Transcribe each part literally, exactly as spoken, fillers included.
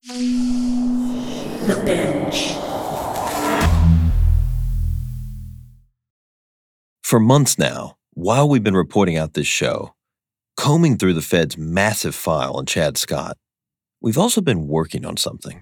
The Bench. For months now, while we've been reporting out this show, combing through the Fed's massive file on Chad Scott, we've also been working on something.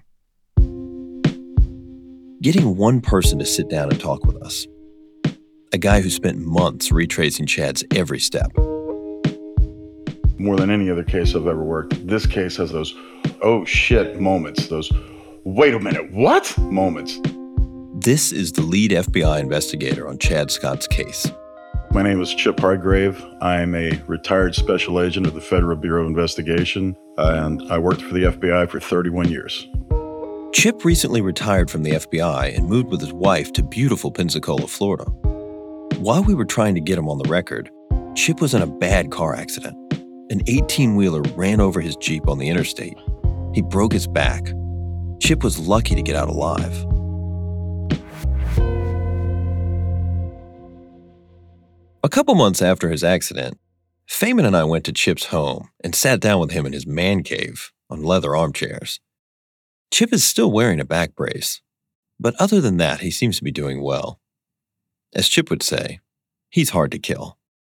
Getting one person to sit down and talk with us. A guy who spent months retracing Chad's every step. More than any other case I've ever worked, this case has those oh shit moments, those wait a minute, what moments. This is the lead F B I investigator on Chad Scott's case. My name is Chip Hargrave. I'm a retired special agent of the Federal Bureau of Investigation, and I worked for the F B I for thirty-one years. Chip recently retired from the F B I and moved with his wife to beautiful Pensacola, Florida. While we were trying to get him on the record, Chip was in a bad car accident. An eighteen-wheeler ran over his Jeep on the interstate. He broke his back. Chip was lucky to get out alive. A couple months after his accident, Feynman and I went to Chip's home and sat down with him in his man cave on leather armchairs. Chip is still wearing a back brace, but other than that, he seems to be doing well. As Chip would say, he's hard to kill.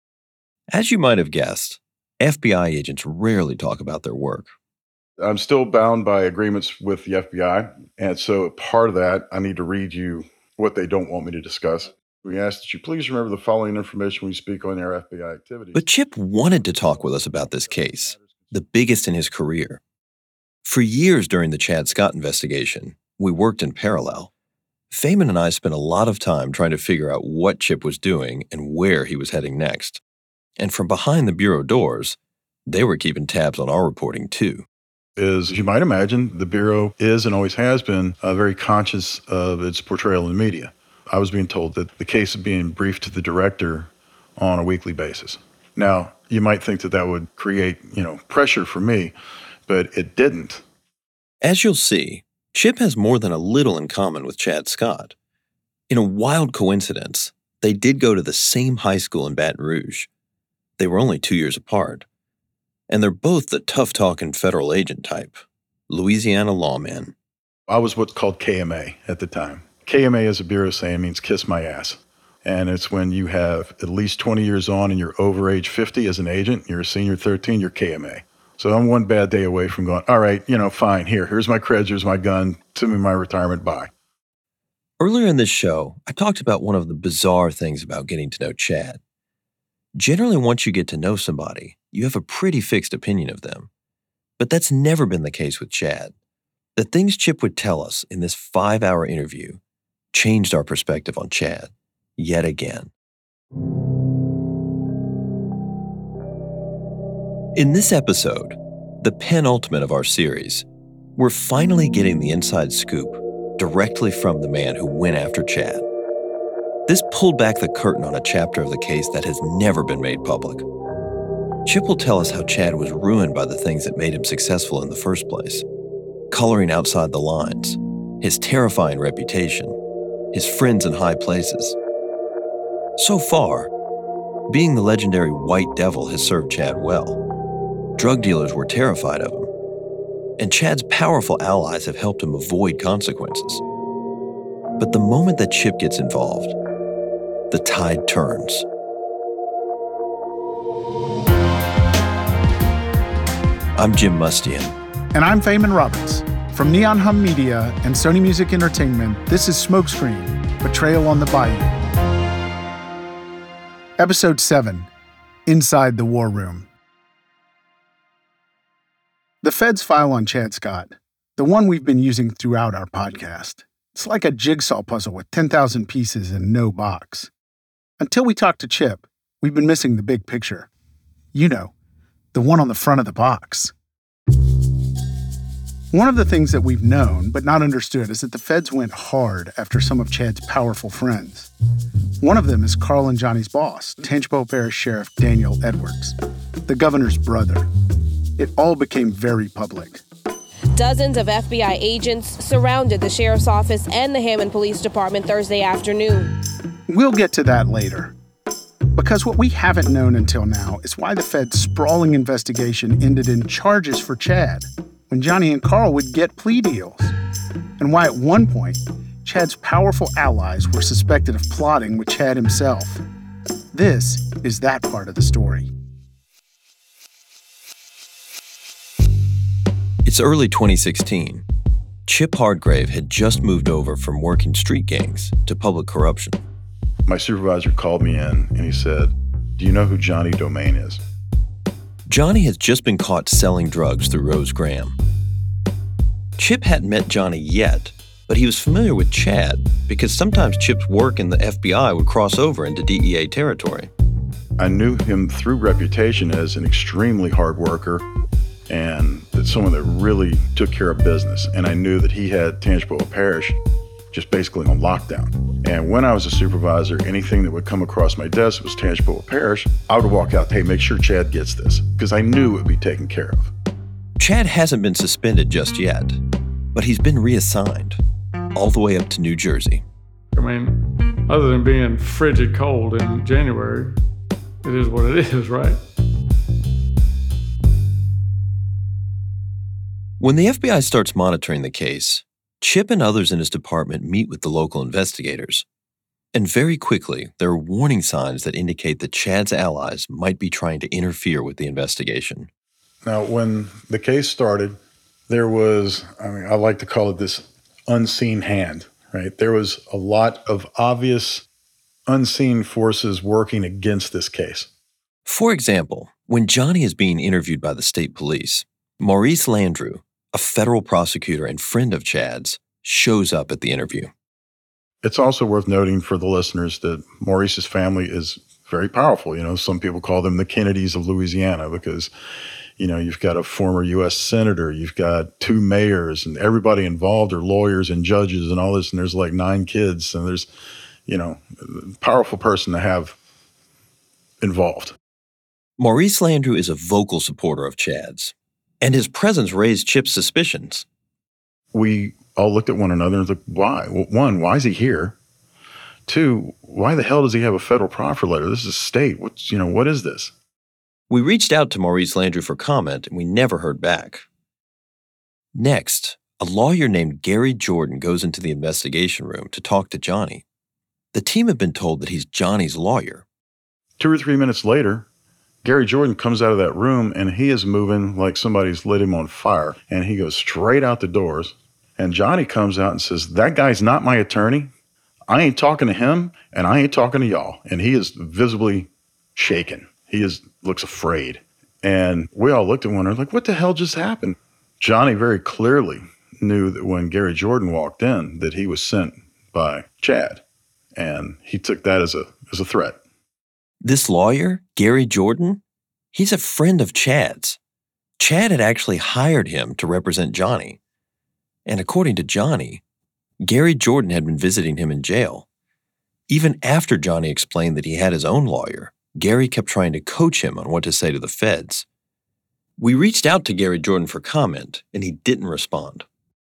As you might have guessed, F B I agents rarely talk about their work. I'm still bound by agreements with the F B I, and so part of that, I need to read you what they don't want me to discuss. We ask that you please remember the following information when you speak on our F B I activities. But Chip wanted to talk with us about this case, the biggest in his career. For years during the Chad Scott investigation, we worked in parallel. Feynman and I spent a lot of time trying to figure out what Chip was doing and where he was heading next. And from behind the Bureau doors, they were keeping tabs on our reporting too. Is, as you might imagine, the Bureau is and always has been uh, very conscious of its portrayal in the media. I was being told that the case is being briefed to the director on a weekly basis. Now, you might think that that would create, you know, pressure for me, but it didn't. As you'll see, Chip has more than a little in common with Chad Scott. In a wild coincidence, they did go to the same high school in Baton Rouge. They were only two years apart. And they're both the tough-talking federal agent type, Louisiana lawmen. I was what's called K M A at the time. K M A, as a bureau saying, means kiss my ass. And it's when you have at least twenty years on and you're over age fifty as an agent, you're a senior thirteen, you're K M A. So I'm one bad day away from going, all right, you know, fine, here, here's my creds, here's my gun, send me my retirement, bye. Earlier in this show, I talked about one of the bizarre things about getting to know Chad. Generally, once you get to know somebody, you have a pretty fixed opinion of them. But that's never been the case with Chad. The things Chip would tell us in this five-hour interview changed our perspective on Chad, yet again. In this episode, the penultimate of our series, we're finally getting the inside scoop directly from the man who went after Chad. This pulled back the curtain on a chapter of the case that has never been made public. Chip will tell us how Chad was ruined by the things that made him successful in the first place. Coloring outside the lines, his terrifying reputation, his friends in high places. So far, being the legendary White Devil has served Chad well. Drug dealers were terrified of him, and Chad's powerful allies have helped him avoid consequences. But the moment that Chip gets involved, the tide turns. I'm Jim Mustian. And I'm Feynman Roberts. From Neon Hum Media and Sony Music Entertainment, this is Smokescreen, Betrayal on the Bayou. Episode seven, Inside the War Room. The Fed's file on Chad Scott, the one we've been using throughout our podcast. It's like a jigsaw puzzle with ten thousand pieces and no box. Until we talked to Chip, we've been missing the big picture. You know, the one on the front of the box. One of the things that we've known but not understood is that the feds went hard after some of Chad's powerful friends. One of them is Carl and Johnny's boss, Tangipahoa Parish Sheriff Daniel Edwards, the governor's brother. It all became very public. Dozens of F B I agents surrounded the sheriff's office and the Hammond Police Department Thursday afternoon. We'll get to that later. Because what we haven't known until now is why the Fed's sprawling investigation ended in charges for Chad, when Johnny and Carl would get plea deals, and why at one point, Chad's powerful allies were suspected of plotting with Chad himself. This is that part of the story. It's early twenty sixteen. Chip Hardgrave had just moved over from working street gangs to public corruption. My supervisor called me in and he said, "Do you know who Johnny Domain is?" Johnny has just been caught selling drugs through Rose Graham. Chip hadn't met Johnny yet, but he was familiar with Chad because sometimes Chip's work in the F B I would cross over into D E A territory. I knew him through reputation as an extremely hard worker and that someone that really took care of business. And I knew that he had Tangipahoa Parish just basically on lockdown. And when I was a supervisor, anything that would come across my desk was Tangipahoa Parish, I would walk out, "Hey, make sure Chad gets this," because I knew it would be taken care of. Chad hasn't been suspended just yet, but he's been reassigned all the way up to New Jersey. I mean, other than being frigid cold in January, it is what it is, right? When the F B I starts monitoring the case, Chip and others in his department meet with the local investigators. And very quickly, there are warning signs that indicate that Chad's allies might be trying to interfere with the investigation. Now, when the case started, there was, I mean, I like to call it this unseen hand, right? There was a lot of obvious unseen forces working against this case. For example, when Johnny is being interviewed by the state police, Maurice Landrieu, a federal prosecutor and friend of Chad's, shows up at the interview. It's also worth noting for the listeners that Maurice's family is very powerful. You know, some people call them the Kennedys of Louisiana because, you know, you've got a former U S senator, you've got two mayors, and everybody involved are lawyers and judges and all this, and there's like nine kids, and there's, you know, a powerful person to have involved. Maurice Landrieu is a vocal supporter of Chad's, and his presence raised Chip's suspicions. We all looked at one another and was like, why? Well, one, why is he here? Two, why the hell does he have a federal proffer letter? This is state. What's, you know, what is this? We reached out to Maurice Landrieu for comment, and we never heard back. Next, a lawyer named Gary Jordan goes into the investigation room to talk to Johnny. The team had been told that he's Johnny's lawyer. Two or three minutes later, Gary Jordan comes out of that room, and he is moving like somebody's lit him on fire, and he goes straight out the doors. And Johnny comes out and says, "That guy's not my attorney. I ain't talking to him, and I ain't talking to y'all." And he is visibly shaken. He is looks afraid. And we all looked at one another like, what the hell just happened? Johnny very clearly knew that when Gary Jordan walked in that he was sent by Chad. And he took that as a as a threat. This lawyer, Gary Jordan, he's a friend of Chad's. Chad had actually hired him to represent Johnny. And according to Johnny, Gary Jordan had been visiting him in jail. Even after Johnny explained that he had his own lawyer, Gary kept trying to coach him on what to say to the feds. We reached out to Gary Jordan for comment, and he didn't respond.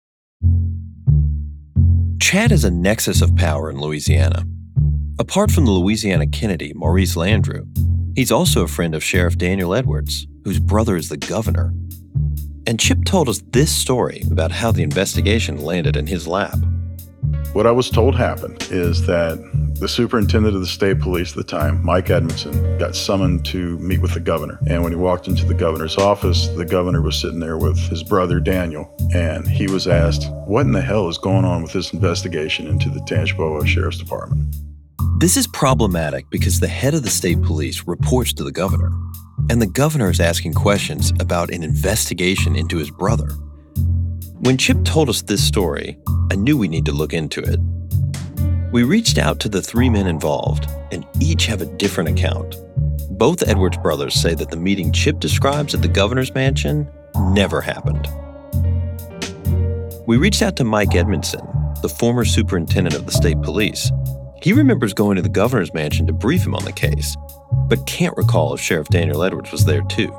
Chad is a nexus of power in Louisiana. Apart from the Louisiana Kennedy, Maurice Landrieu, he's also a friend of Sheriff Daniel Edwards, whose brother is the governor. And Chip told us this story about how the investigation landed in his lap. What I was told happened is that the superintendent of the state police at the time, Mike Edmondson, got summoned to meet with the governor. And when he walked into the governor's office, the governor was sitting there with his brother, Daniel. And he was asked, what in the hell is going on with this investigation into the Tangipahoa Sheriff's Department? This is problematic because the head of the state police reports to the governor, and the governor is asking questions about an investigation into his brother. When Chip told us this story, I knew we need to look into it. We reached out to the three men involved, and each have a different account. Both Edwards brothers say that the meeting Chip describes at the governor's mansion never happened. We reached out to Mike Edmondson, the former superintendent of the state police. He remembers going to the governor's mansion to brief him on the case, but can't recall if Sheriff Daniel Edwards was there too.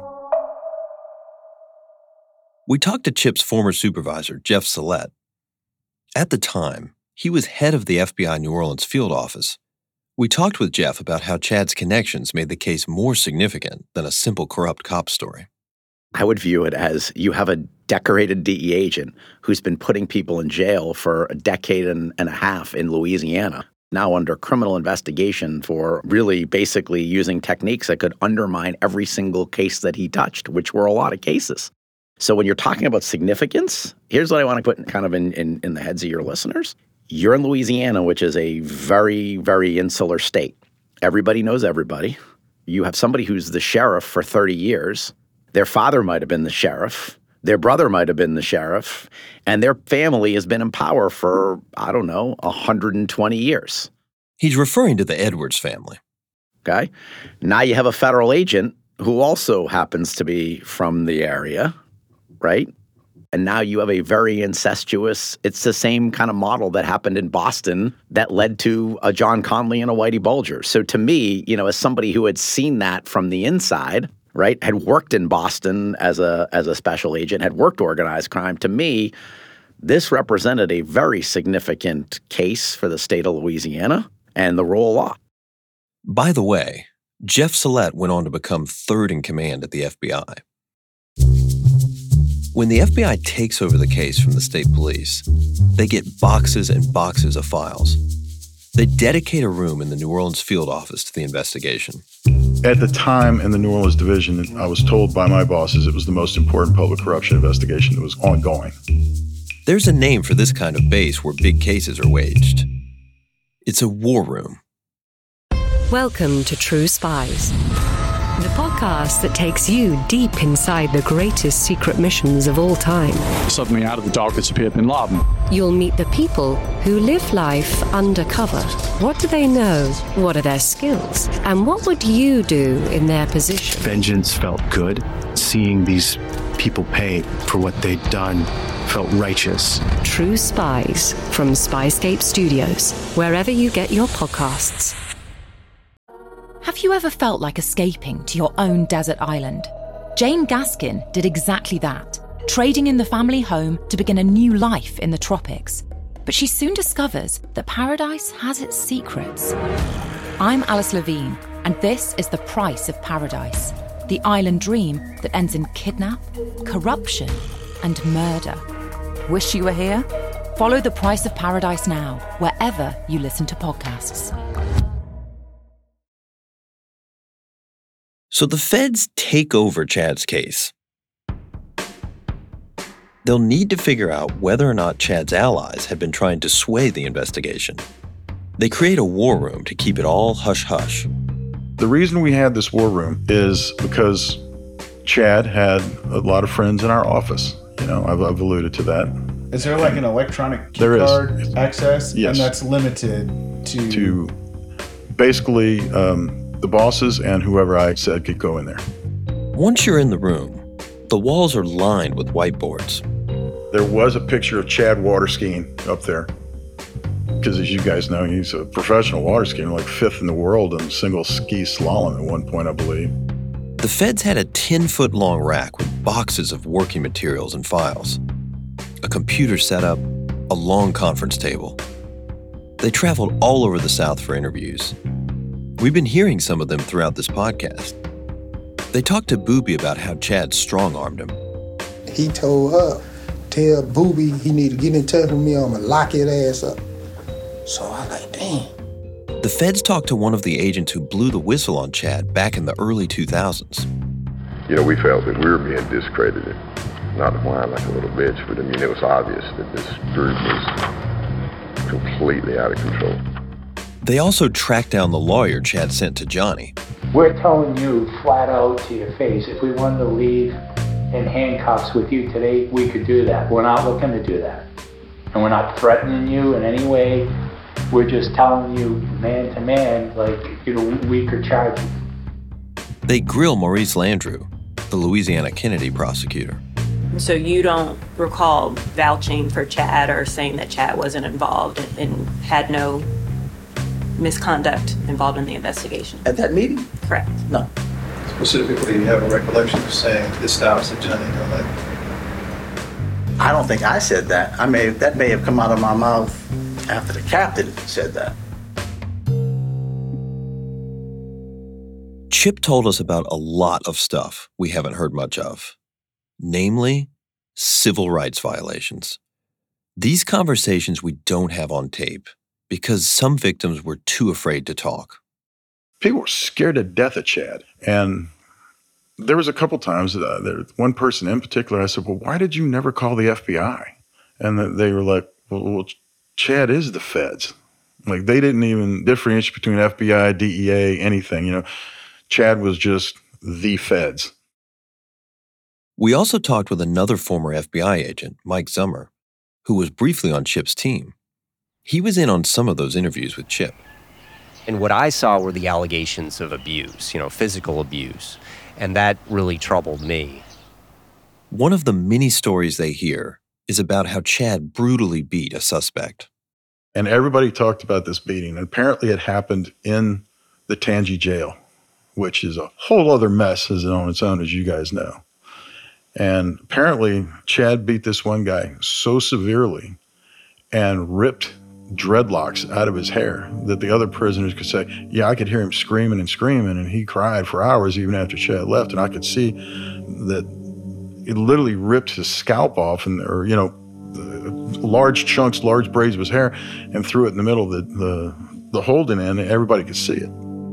We talked to Chip's former supervisor, Jeff Sillett. At the time, he was head of the F B I New Orleans field office. We talked with Jeff about how Chad's connections made the case more significant than a simple corrupt cop story. I would view it as you have a decorated D E agent who's been putting people in jail for a decade and, and a half in Louisiana, now under criminal investigation for really basically using techniques that could undermine every single case that he touched, which were a lot of cases. So when you're talking about significance, here's what I want to put kind of in, in, in the heads of your listeners. You're in Louisiana, which is a very, very insular state. Everybody knows everybody. You have somebody who's the sheriff for thirty years. Their father might have been the sheriff. Their brother might have been the sheriff. And their family has been in power for, I don't know, one hundred twenty years. He's referring to the Edwards family. Okay? Now you have a federal agent who also happens to be from the area, right? And now you have a very incestuous, it's the same kind of model that happened in Boston that led to a John Conley and a Whitey Bulger. So to me, you know, as somebody who had seen that from the inside, right, had worked in Boston as a as a special agent, had worked organized crime, to me, this represented a very significant case for the state of Louisiana and the rule of law. By the way, Jeff Sellette went on to become third in command at the F B I. When the F B I takes over the case from the state police, they get boxes and boxes of files. They dedicate a room in the New Orleans field office to the investigation. At the time in the New Orleans division, I was told by my bosses it was the most important public corruption investigation that was ongoing. There's a name for this kind of base where big cases are waged. It's a war room. Welcome to True Spies, the podcast that takes you deep inside the greatest secret missions of all time. Suddenly out of the darkness appeared Bin Laden. You'll meet the people who live life undercover. What do they know? What are their skills? And what would you do in their position? Vengeance felt good. Seeing these people pay for what they'd done felt righteous. True Spies from Spyscape Studios, wherever you get your podcasts. Have you ever felt like escaping to your own desert island? Jane Gaskin did exactly that, trading in the family home to begin a new life in the tropics. But she soon discovers that paradise has its secrets. I'm Alice Levine, and this is The Price of Paradise, the island dream that ends in kidnap, corruption, and murder. Wish you were here? Follow The Price of Paradise now, wherever you listen to podcasts. So the feds take over Chad's case. They'll need to figure out whether or not Chad's allies had been trying to sway the investigation. They create a war room to keep it all hush-hush. The reason we had this war room is because Chad had a lot of friends in our office. You know, I've, I've alluded to that. Is there like an electronic key There is. card access? Yes. And that's limited to... To basically um, the bosses and whoever I said could go in there. Once you're in the room, the walls are lined with whiteboards. There was a picture of Chad water skiing up there. Because as you guys know, he's a professional water skier, like fifth in the world in single ski slalom at one point, I believe. The feds had a ten-foot-long rack with boxes of working materials and files, a computer setup, a long conference table. They traveled all over the South for interviews. We've been hearing some of them throughout this podcast. They talked to Booby about how Chad strong-armed him. He told her, tell Booby he need to get in touch with me, I'm gonna lock his ass up. So I like, damn. The feds talked to one of the agents who blew the whistle on Chad back in the early two thousands. You know, we felt that we were being discredited. Not to whine like a little bitch, but I mean, it was obvious that this group was completely out of control. They also tracked down the lawyer Chad sent to Johnny. We're telling you flat out to your face, if we wanted to leave in handcuffs with you today, we could do that. We're not looking to do that. And we're not threatening you in any way. We're just telling you man to man, like, you know, we could charge you. They grill Maurice Landrieu, the Louisiana Kennedy prosecutor. So you don't recall vouching for Chad or saying that Chad wasn't involved and, and had no misconduct involved in the investigation? At that meeting? Correct. No. Specifically, you have a recollection of saying this stops at Johnny Nolet? I don't think I said that. I may that may have come out of my mouth after the captain said that. Chip told us about a lot of stuff we haven't heard much of. namely civil rights violations. These conversations we don't have on tape because some victims were too afraid to talk. People were scared to death of Chad. And there was a couple times, uh, there, one person in particular, I said, well, why did you never call the F B I? And they were like, well, well Chad is the feds. Like, they didn't even differentiate between F B I, D E A, anything. You know, Chad was just the feds. We also talked with another former F B I agent, Mike Zummer, who was briefly on Chip's team. He was in on some of those interviews with Chip. And what I saw were the allegations of abuse, you know, physical abuse. And that really troubled me. One of the many stories they hear is about how Chad brutally beat a suspect. And everybody talked about this beating. And apparently it happened in the Tangi jail, which is a whole other mess as on its own, as you guys know. And apparently Chad beat this one guy so severely and ripped dreadlocks out of his hair that the other prisoners could say, yeah, I could hear him screaming and screaming, and he cried for hours even after Chad left. And I could see that it literally ripped his scalp off, and or you know, large chunks, large braids of his hair, and threw it in the middle of the the, the holding in, and everybody could see it.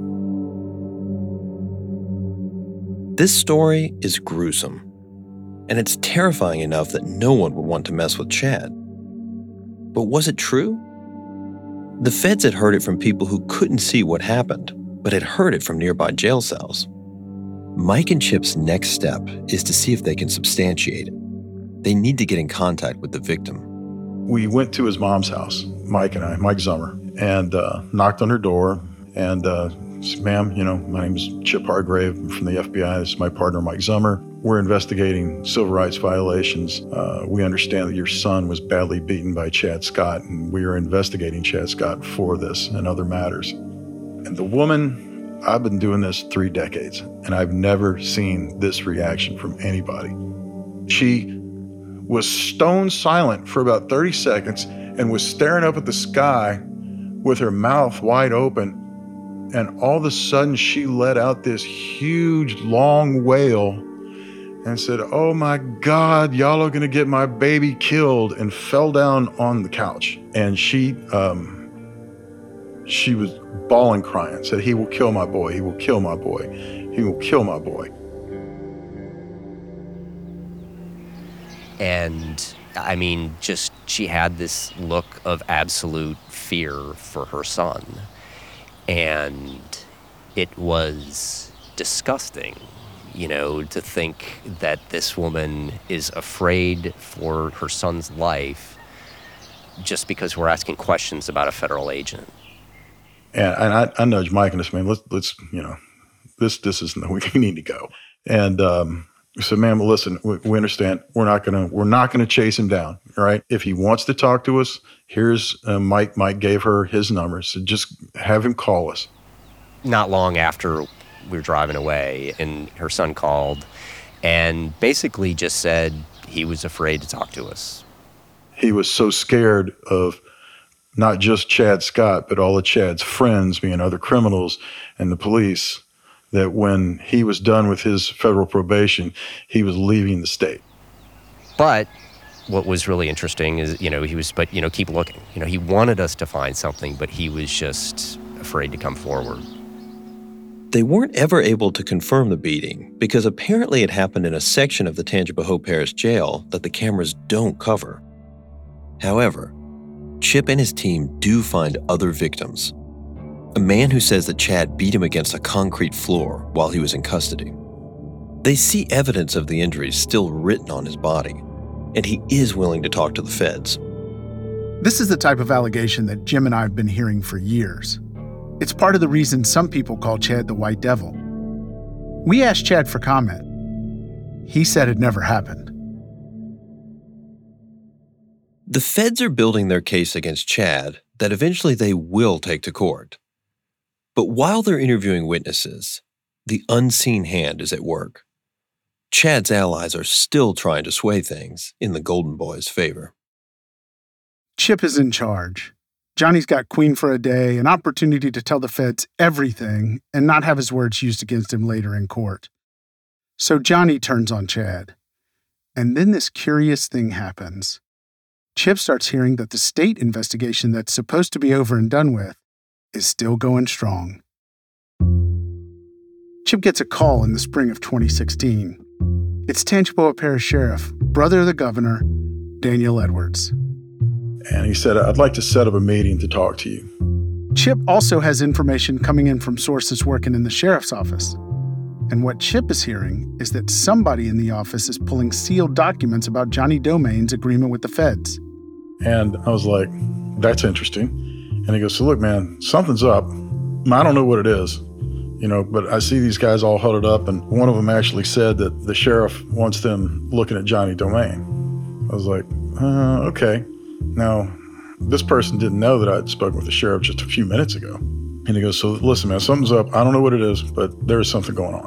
This story is gruesome, and it's terrifying enough that no one would want to mess with Chad. But was it true? The feds had heard it from people who couldn't see what happened, but had heard it from nearby jail cells. Mike and Chip's next step is to see if they can substantiate it. They need to get in contact with the victim. We went to his mom's house, Mike and I, Mike Zummer, and uh, knocked on her door and uh, said, ma'am, you know, my name is Chip Hargrave. I'm from the F B I. This is my partner, Mike Zummer. We're investigating civil rights violations. Uh, we understand that your son was badly beaten by Chad Scott, and we are investigating Chad Scott for this and other matters. And the woman, I've been doing this three decades, and I've never seen this reaction from anybody. She was stone silent for about thirty seconds and was staring up at the sky with her mouth wide open. And all of a sudden, she let out this huge, long wail and said, oh my God, y'all are gonna get my baby killed, and fell down on the couch. And she um, she was bawling, crying, said, he will kill my boy, he will kill my boy, he will kill my boy. And I mean, just she had this look of absolute fear for her son. And it was disgusting, you know, to think that this woman is afraid for her son's life just because we're asking questions about a federal agent. And, and I, I nudged Mike and I said, man, let's, let's, you know, this, this isn't the way we need to go. And um, I said, ma'am, listen, we, we understand. We're not gonna, we're not gonna chase him down. All right. If he wants to talk to us, here's uh, Mike. Mike gave her his number, so just have him call us. Not long after we were driving away, and her son called and basically just said he was afraid to talk to us. He was so scared of not just Chad Scott, but all of Chad's friends being other criminals and the police, that when he was done with his federal probation, he was leaving the state. But what was really interesting is, you know, he was, but, you know, keep looking. You know, he wanted us to find something, but he was just afraid to come forward. They weren't ever able to confirm the beating because apparently it happened in a section of the Tangipahoa Parish Jail that the cameras don't cover. However, Chip and his team do find other victims. A man who says that Chad beat him against a concrete floor while he was in custody. They see evidence of the injuries still written on his body, and he is willing to talk to the feds. This is the type of allegation that Jim and I have been hearing for years. It's part of the reason some people call Chad the White Devil. We asked Chad for comment. He said it never happened. The feds are building their case against Chad that eventually they will take to court. But while they're interviewing witnesses, the unseen hand is at work. Chad's allies are still trying to sway things in the Golden Boy's favor. Chip is in charge. Johnny's got Queen for a day, an opportunity to tell the feds everything and not have his words used against him later in court. So Johnny turns on Chad. And then this curious thing happens. Chip starts hearing that the state investigation that's supposed to be over and done with is still going strong. Chip gets a call in the spring of twenty sixteen. It's Tangipahoa Parish Sheriff, brother of the governor, Daniel Edwards. And he said, I'd like to set up a meeting to talk to you. Chip also has information coming in from sources working in the sheriff's office. And what Chip is hearing is that somebody in the office is pulling sealed documents about Johnny Domain's agreement with the feds. And I was like, that's interesting. And he goes, so look, man, something's up. I don't know what it is, you know, but I see these guys all huddled up, and one of them actually said that the sheriff wants them looking at Johnny Domain. I was like, uh, okay. Now, this person didn't know that I'd spoken with the sheriff just a few minutes ago. And he goes, so listen, man, something's up. I don't know what it is, but there is something going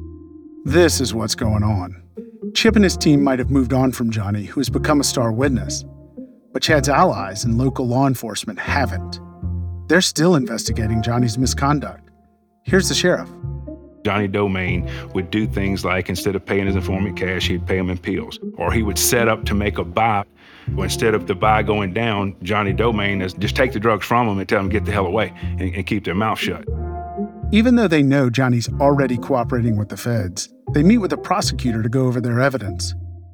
on. This is what's going on. Chip and his team might have moved on from Johnny, who has become a star witness. But Chad's allies and local law enforcement haven't. They're still investigating Johnny's misconduct. Here's the sheriff. Johnny Domain would do things like, instead of paying his informant cash, he'd pay him in pills. Or he would set up to make a buy. Instead of the buy going down, Johnny Domain is just take the drugs from him and tell them to get the hell away and, and keep their mouth shut. Even though they know Johnny's already cooperating with the feds, they meet with the prosecutor to go over their evidence.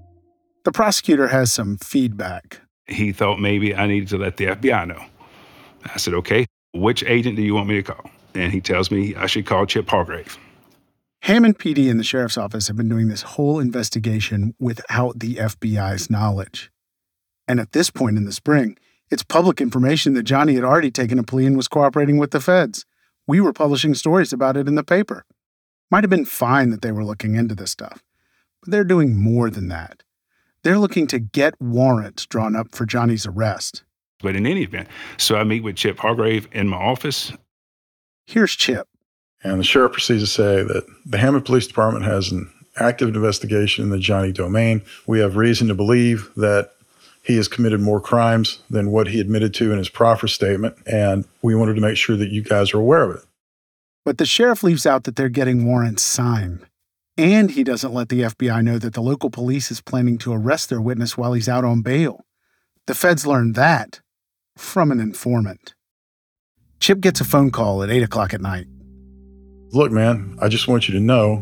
The prosecutor has some feedback. He thought maybe I needed to let the F B I know. I said, okay, which agent do you want me to call? And he tells me I should call Chip Hargrave. Hammond P D and the sheriff's office have been doing this whole investigation without the F B I's knowledge. And at this point in the spring, it's public information that Johnny had already taken a plea and was cooperating with the feds. We were publishing stories about it in the paper. Might have been fine that they were looking into this stuff, but they're doing more than that. They're looking to get warrants drawn up for Johnny's arrest. But in any event, so I meet with Chip Hargrave in my office. Here's Chip. And the sheriff proceeds to say that the Hammond Police Department has an active investigation into Johnny Domain. We have reason to believe that he has committed more crimes than what he admitted to in his proffer statement, and we wanted to make sure that you guys are aware of it. But the sheriff leaves out that they're getting warrants signed. And he doesn't let the F B I know that the local police is planning to arrest their witness while he's out on bail. The feds learned that from an informant. Chip gets a phone call at eight o'clock at night. Look, man, I just want you to know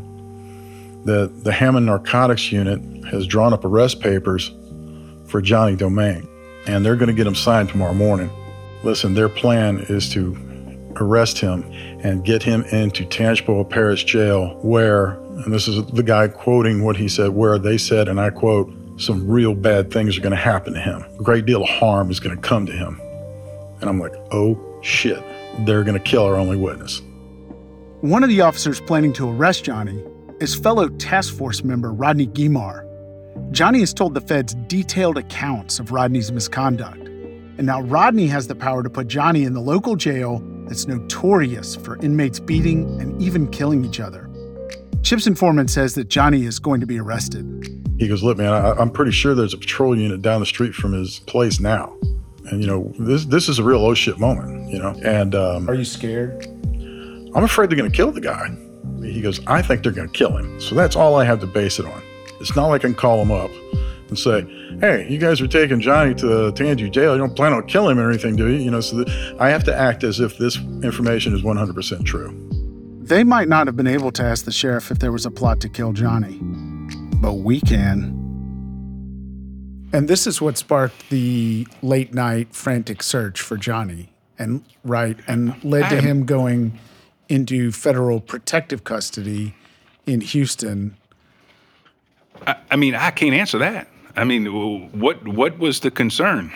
that the Hammond Narcotics Unit has drawn up arrest papers for Johnny Domain, and they're going to get him signed tomorrow morning. Listen, their plan is to arrest him and get him into Tangipahoa Parish Jail where, and this is the guy quoting what he said, where they said, and I quote, some real bad things are going to happen to him. A great deal of harm is going to come to him. And I'm like, oh shit, they're going to kill our only witness. One of the officers planning to arrest Johnny is fellow task force member Rodney Guimar. Johnny has told the feds detailed accounts of Rodney's misconduct. And now Rodney has the power to put Johnny in the local jail that's notorious for inmates beating and even killing each other. Chip's informant says that Johnny is going to be arrested. He goes, look, man, I, I'm pretty sure there's a patrol unit down the street from his place now. And, you know, this this is a real oh shit moment, you know. And um, Are you scared? I'm afraid they're going to kill the guy. He goes, I think they're going to kill him. So that's all I have to base it on. It's not like I can call him up and say, hey, you guys are taking Johnny to the Tangipahoa jail. You don't plan on killing him or anything, do you? You know, so that I have to act as if this information is one hundred percent true. They might not have been able to ask the sheriff if there was a plot to kill Johnny, but we can. And this is what sparked the late night frantic search for Johnny, and right, and led to him going into federal protective custody in Houston. I, I mean, I can't answer that. I mean, what what was the concern?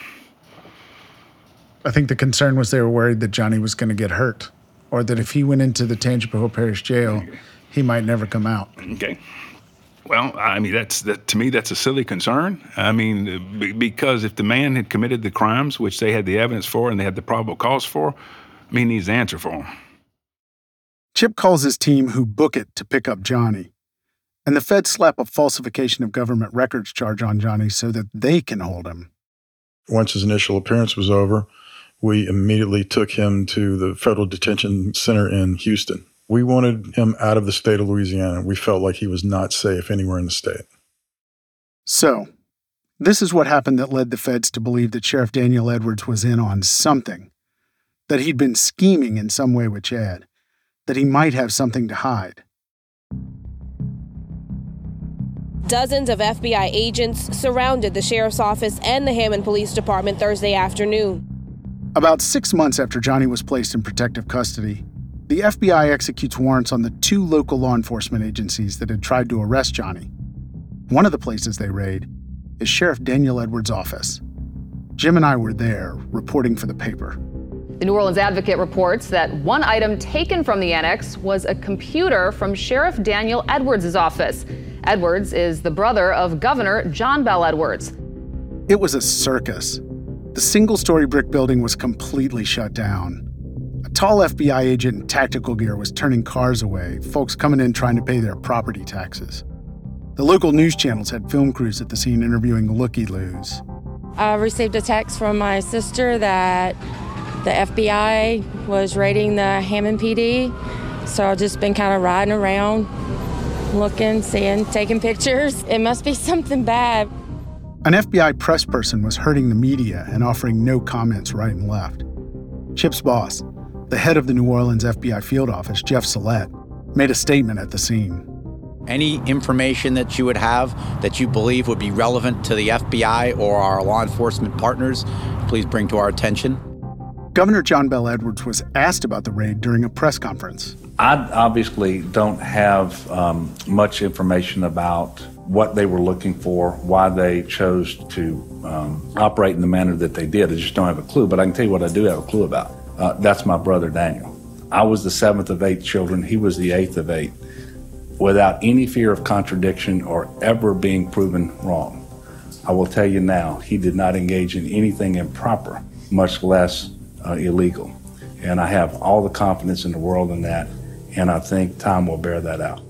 I think the concern was they were worried that Johnny was going to get hurt, or that if he went into the Tangipahoa Parish Jail, he might never come out. Okay. Well, I mean, that's that to me, that's a silly concern. I mean, b- because if the man had committed the crimes, which they had the evidence for and they had the probable cause for, I mean, he needs to answer for them. Chip calls his team who book it to pick up Johnny. And the feds slap a falsification of government records charge on Johnny so that they can hold him. Once his initial appearance was over, we immediately took him to the federal detention center in Houston. We wanted him out of the state of Louisiana. We felt like he was not safe anywhere in the state. So, this is what happened that led the feds to believe that Sheriff Daniel Edwards was in on something, that he'd been scheming in some way with Chad, that he might have something to hide. Dozens of F B I agents surrounded the sheriff's office and the Hammond Police Department Thursday afternoon. About six months after Johnny was placed in protective custody, the F B I executes warrants on the two local law enforcement agencies that had tried to arrest Johnny. One of the places they raid is Sheriff Daniel Edwards' office. Jim and I were there, reporting for the paper. The New Orleans Advocate reports that one item taken from the annex was a computer from Sheriff Daniel Edwards' office. Edwards is the brother of Governor John Bel Edwards. It was a circus. The single-story brick building was completely shut down. A tall F B I agent in tactical gear was turning cars away, folks coming in trying to pay their property taxes. The local news channels had film crews at the scene interviewing looky-loos. I received a text from my sister that the F B I was raiding the Hammond P D, so I've just been kind of riding around, looking, seeing, taking pictures. It must be something bad. An F B I press person was hurting the media and offering no comments right and left. Chip's boss, the head of the New Orleans F B I field office, Jeff Sillett, made a statement at the scene. Any information that you would have that you believe would be relevant to the F B I or our law enforcement partners, please bring to our attention. Governor John Bel Edwards was asked about the raid during a press conference. I obviously don't have um, much information about what they were looking for, why they chose to um, operate in the manner that they did. I just don't have a clue, but I can tell you what I do have a clue about. Uh, that's my brother, Daniel. I was the seventh of eight children. He was the eighth of eight. Without any fear of contradiction or ever being proven wrong, I will tell you now, he did not engage in anything improper, much less uh, illegal. And I have all the confidence in the world in that, and I think time will bear that out.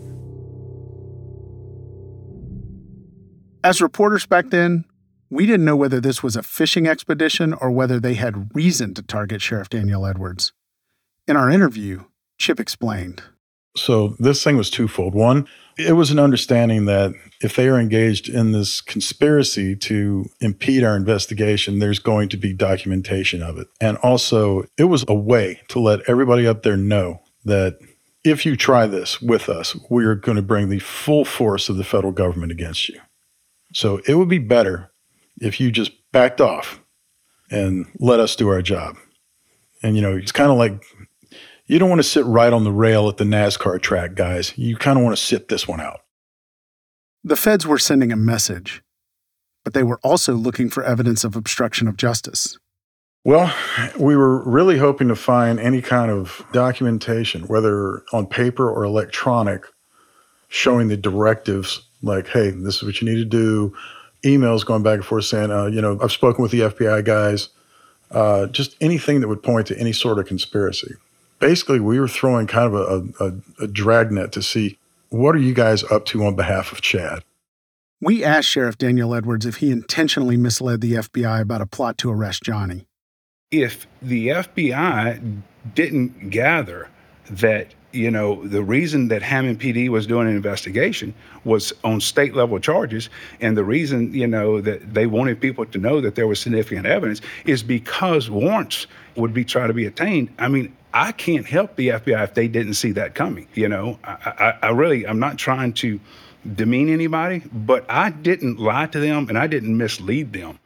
As reporters back then, we didn't know whether this was a fishing expedition or whether they had reason to target Sheriff Daniel Edwards. In our interview, Chip explained. So this thing was twofold. One, it was an understanding that if they are engaged in this conspiracy to impede our investigation, there's going to be documentation of it. And also, it was a way to let everybody up there know that if you try this with us, we are going to bring the full force of the federal government against you. So it would be better if you just backed off and let us do our job. And, you know, it's kind of like, you don't want to sit right on the rail at the NASCAR track, guys. You kind of want to sit this one out. The feds were sending a message, but they were also looking for evidence of obstruction of justice. Well, we were really hoping to find any kind of documentation, whether on paper or electronic, showing the directives like, hey, this is what you need to do. Emails going back and forth saying, uh, you know, I've spoken with the F B I guys. Uh, just anything that would point to any sort of conspiracy. Basically, we were throwing kind of a, a, a dragnet to see, what are you guys up to on behalf of Chad? We asked Sheriff Daniel Edwards if he intentionally misled the F B I about a plot to arrest Johnny. If the F B I didn't gather that, you know, the reason that Hammond P D was doing an investigation was on state level charges, and the reason, you know, that they wanted people to know that there was significant evidence is because warrants would be trying to be attained. I mean, I can't help the F B I if they didn't see that coming. You know, I, I, I really, I'm not trying to demean anybody, but I didn't lie to them and I didn't mislead them.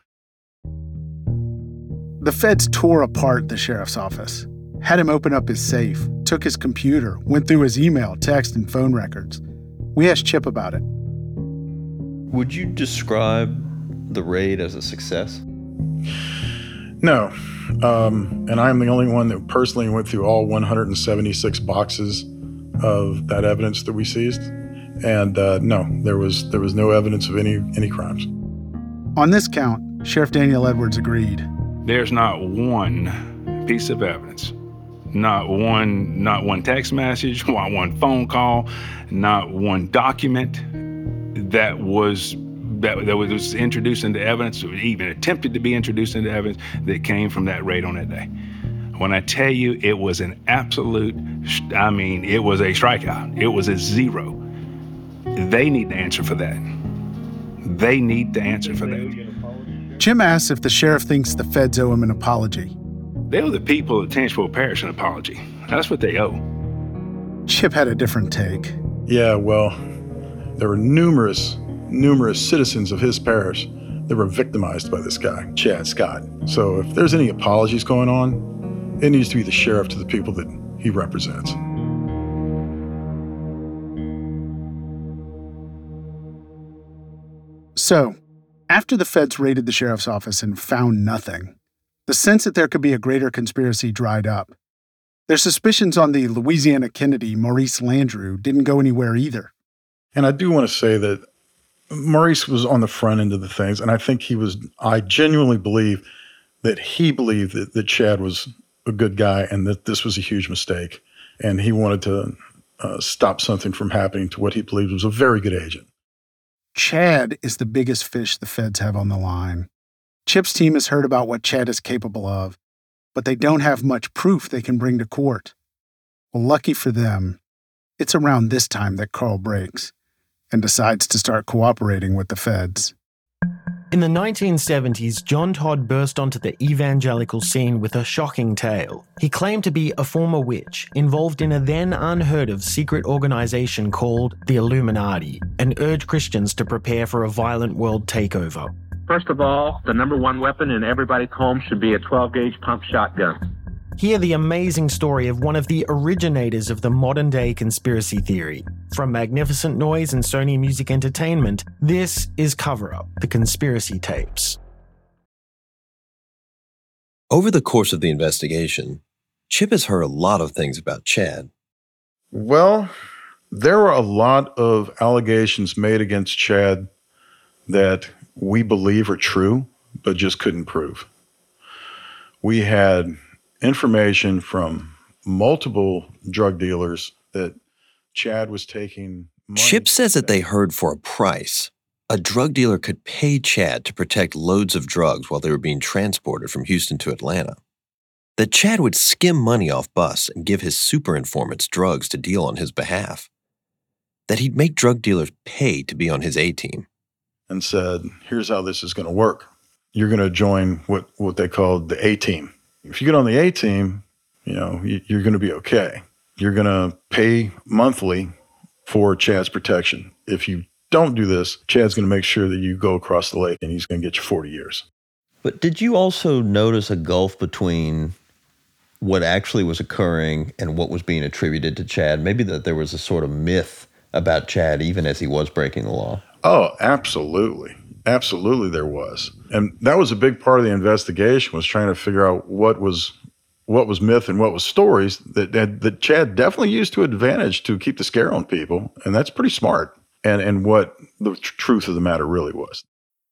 The feds tore apart the sheriff's office, had him open up his safe, took his computer, went through his email, text, and phone records. We asked Chip about it. Would you describe the raid as a success? No. Um, and I'm the only one that personally went through all one hundred seventy-six boxes of that evidence that we seized. And uh, no, there was there was no evidence of any any crimes. On this count, Sheriff Daniel Edwards agreed. There's not one piece of evidence, not one, not one text message, not one phone call, not one document that was that, that was introduced into evidence, or even attempted to be introduced into evidence, that came from that raid on that day. When I tell you it was an absolute, I mean, it was a strikeout. It was a zero. They need to answer for that. They need the answer for that. Jim asks if the sheriff thinks the feds owe him an apology. They owe the people of Tangipahoa Parish an apology. That's what they owe. Chip had a different take. Yeah, well, there were numerous, numerous citizens of his parish that were victimized by this guy, Chad Scott. So if there's any apologies going on, it needs to be the sheriff to the people that he represents. So, after the feds raided the sheriff's office and found nothing, the sense that there could be a greater conspiracy dried up. Their suspicions on the Louisiana Kennedy, Maurice Landrieu, didn't go anywhere either. And I do want to say that Maurice was on the front end of the things, and I think he was, I genuinely believe that he believed that, that Chad was a good guy and that this was a huge mistake. And he wanted to uh, stop something from happening to what he believed was a very good agent. Chad is the biggest fish the feds have on the line. Chip's team has heard about what Chad is capable of, but they don't have much proof they can bring to court. Well, lucky for them, it's around this time that Carl breaks and decides to start cooperating with the feds. In the nineteen seventies, John Todd burst onto the evangelical scene with a shocking tale. He claimed to be a former witch involved in a then unheard-of secret organization called the Illuminati and urged Christians to prepare for a violent world takeover. First of all, the number one weapon in everybody's home should be a twelve gauge pump shotgun. Hear the amazing story of one of the originators of the modern-day conspiracy theory. From Magnificent Noise and Sony Music Entertainment, this is Cover Up, the conspiracy tapes. Over the course of the investigation, Chip has heard a lot of things about Chad. Well, there were a lot of allegations made against Chad that we believe are true, but just couldn't prove. We had information from multiple drug dealers that Chad was taking money. Chip says that they heard for a price. A drug dealer could pay Chad to protect loads of drugs while they were being transported from Houston to Atlanta. That Chad would skim money off busts and give his super informants drugs to deal on his behalf. That he'd make drug dealers pay to be on his A-team. And said, here's how this is going to work. You're going to join what, what they called the A-team. If you get on the A-team, you know, you're going to be okay. You're going to pay monthly for Chad's protection. If you don't do this, Chad's going to make sure that you go across the lake and he's going to get you forty years. But did you also notice a gulf between what actually was occurring and what was being attributed to Chad? Maybe that there was a sort of myth about Chad even as he was breaking the law. Oh, absolutely. Absolutely there was. And that was a big part of the investigation, was trying to figure out what was what was myth and what was stories that, that, that Chad definitely used to advantage to keep the scare on people. And that's pretty smart. And, and what the tr- truth of the matter really was.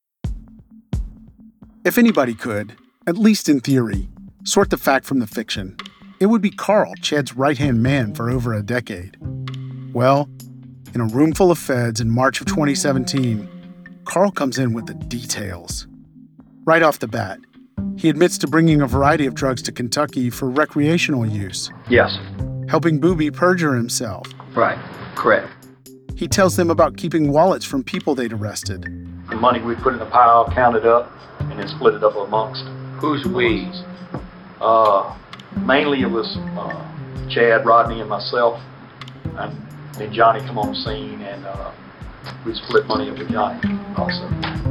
If anybody could, at least in theory, sort the fact from the fiction, it would be Carl, Chad's right-hand man for over a decade. Well, in a room full of feds in March of twenty seventeen, Carl comes in with the details. Right off the bat, he admits to bringing a variety of drugs to Kentucky for recreational use. Yes. Helping Booby perjure himself. Right. Correct. He tells them about keeping wallets from people they'd arrested. The money we put in a pile, counted up, and then split it up amongst. Who's we? Uh, mainly it was uh, Chad, Rodney, and myself. And then Johnny come on the scene, and uh, we split money up with Johnny also.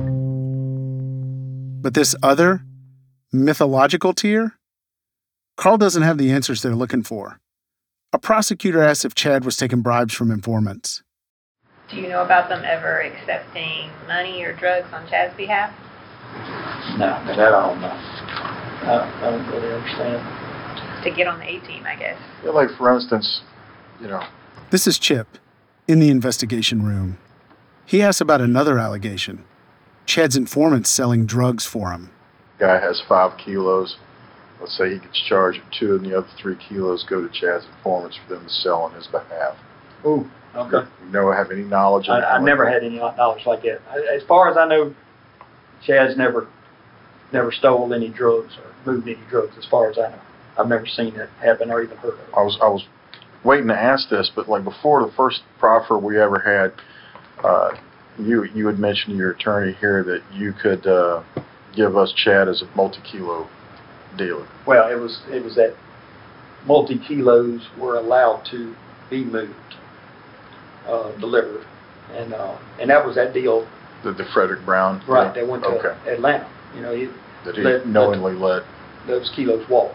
But this other, mythological tier? Carl doesn't have the answers they're looking for. A prosecutor asks if Chad was taking bribes from informants. Do you know about them ever accepting money or drugs on Chad's behalf? No, that I don't know. I, I don't really understand. To get on the A-team, I guess. Yeah, like, for instance, you know. This is Chip, in the investigation room. He asks about another allegation. Chad's informant's selling drugs for him. Guy has five kilos. Let's say he gets charged with two, and the other three kilos go to Chad's informants for them to sell on his behalf. Ooh, okay. You never have any knowledge of I, I've never had any knowledge like that. As far as I know, Chad's never never stole any drugs or moved any drugs, as far as I know. I've never seen that happen or even heard of it. I was I was waiting to ask this, but like before the first proffer we ever had, uh, You you had mentioned to your attorney here that you could uh, give us Chad as a multi-kilo dealer. Well, it was it was that multi-kilos were allowed to be moved, uh, delivered, and uh, and that was that deal. The, the Frederick Brown? Right, they went to okay. Atlanta. You know, he that he let, knowingly let those kilos walk.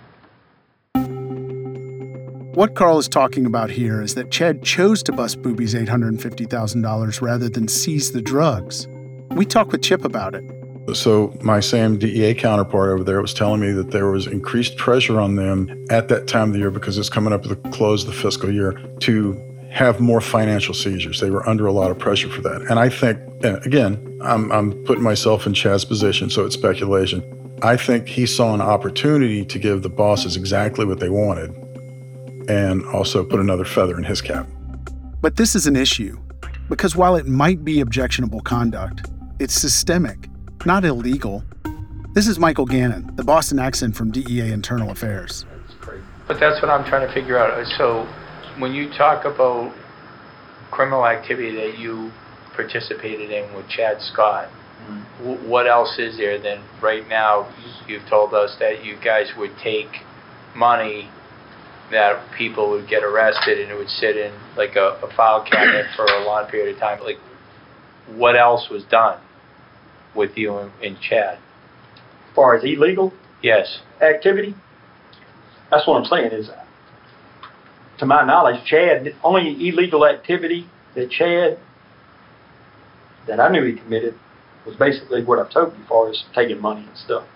What Carl is talking about here is that Chad chose to bust Boobie's eight hundred fifty thousand dollars rather than seize the drugs. We talked with Chip about it. So my same D E A counterpart over there was telling me that there was increased pressure on them at that time of the year, because it's coming up to the close of the fiscal year, to have more financial seizures. They were under a lot of pressure for that. And I think, again, I'm, I'm putting myself in Chad's position, so it's speculation. I think he saw an opportunity to give the bosses exactly what they wanted and also put another feather in his cap. But this is an issue, because while it might be objectionable conduct, it's systemic, not illegal. This is Michael Gannon, the Boston accent from D E A Internal Affairs. But that's what I'm trying to figure out. So when you talk about criminal activity that you participated in with Chad Scott, mm-hmm. w- what else is there then? Right now, you've told us that you guys would take money that people would get arrested and it would sit in like a, a file cabinet for a long period of time. Like, what else was done with you and, and Chad? As far as illegal yes. activity, that's what I'm saying is, to my knowledge, Chad, only illegal activity that Chad, that I knew he committed, was basically what I've told you as far as taking money and stuff.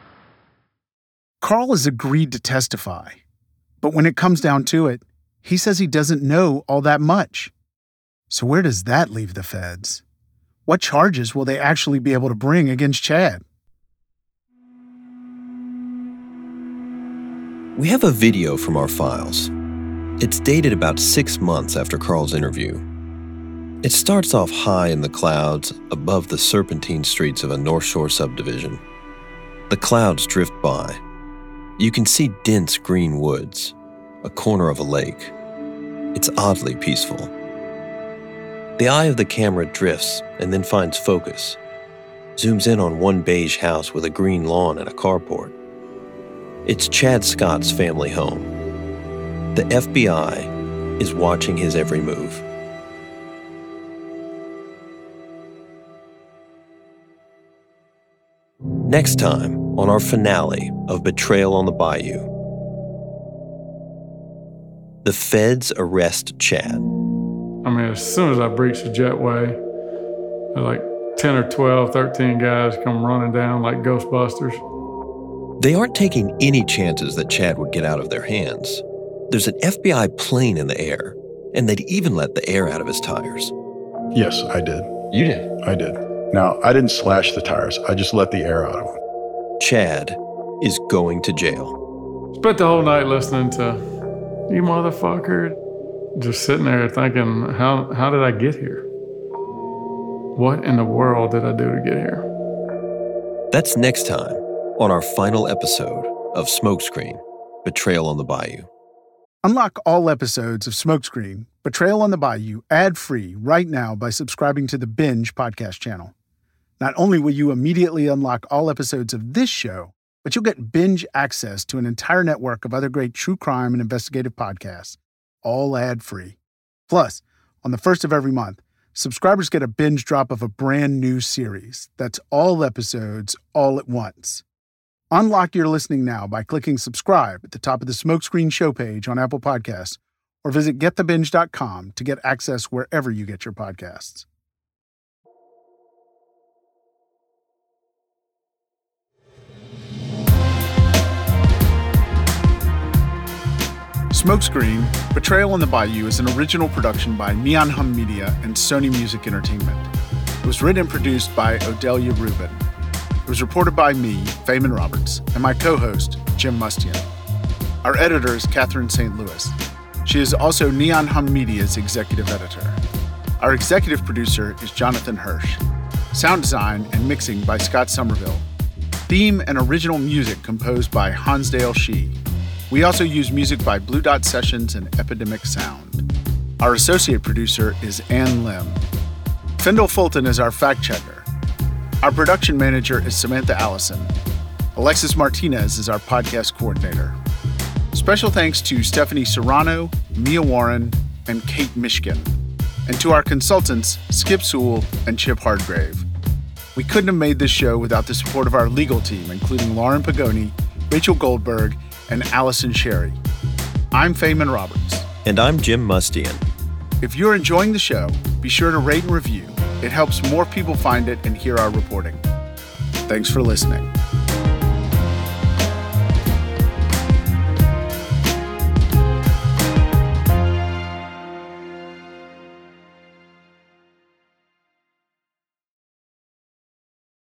Carl has agreed to testify. But when it comes down to it, he says he doesn't know all that much. So where does that leave the feds? What charges will they actually be able to bring against Chad? We have a video from our files. It's dated about six months after Carl's interview. It starts off high in the clouds above the serpentine streets of a North Shore subdivision. The clouds drift by. You can see dense green woods, a corner of a lake. It's oddly peaceful. The eye of the camera drifts and then finds focus, zooms in on one beige house with a green lawn and a carport. It's Chad Scott's family home. The F B I is watching his every move. Next time on our finale of Betrayal on the Bayou, the feds arrest Chad. I mean, as soon as I breached the jetway, like ten or twelve, thirteen guys come running down like Ghostbusters. They aren't taking any chances that Chad would get out of their hands. There's an F B I plane in the air, and they'd even let the air out of his tires. Yes, I did. You did? I did. Now, I didn't slash the tires. I just let the air out of them. Chad is going to jail. Spent the whole night listening to, you motherfucker, just sitting there thinking, how how did I get here? What in the world did I do to get here? That's next time on our final episode of Smokescreen, Betrayal on the Bayou. Unlock all episodes of Smokescreen, Betrayal on the Bayou, ad-free right now by subscribing to the Binge podcast channel. Not only will you immediately unlock all episodes of this show, but you'll get Binge access to an entire network of other great true crime and investigative podcasts, all ad-free. Plus, on the first of every month, subscribers get a binge drop of a brand new series. That's all episodes, all at once. Unlock your listening now by clicking subscribe at the top of the Smokescreen show page on Apple Podcasts, or visit get the binge dot com to get access wherever you get your podcasts. Smokescreen, Betrayal on the Bayou is an original production by Neon Hum Media and Sony Music Entertainment. It was written and produced by Odelia Rubin. It was reported by me, Feynman Roberts, and my co-host, Jim Mustian. Our editor is Catherine Saint Louis. She is also Neon Hum Media's executive editor. Our executive producer is Jonathan Hirsch. Sound design and mixing by Scott Somerville. Theme and original music composed by Hansdale Shee. We also use music by Blue Dot Sessions and Epidemic Sound. Our associate producer is Ann Lim. Fendel Fulton is our fact checker. Our production manager is Samantha Allison. Alexis Martinez is our podcast coordinator. Special thanks to Stephanie Serrano, Mia Warren, and Kate Mishkin, and to our consultants, Skip Sewell and Chip Hardgrave. We couldn't have made this show without the support of our legal team, including Lauren Pagoni, Rachel Goldberg, and Allison Sherry. I'm Feynman Roberts. And I'm Jim Mustian. If you're enjoying the show, be sure to rate and review. It helps more people find it and hear our reporting. Thanks for listening.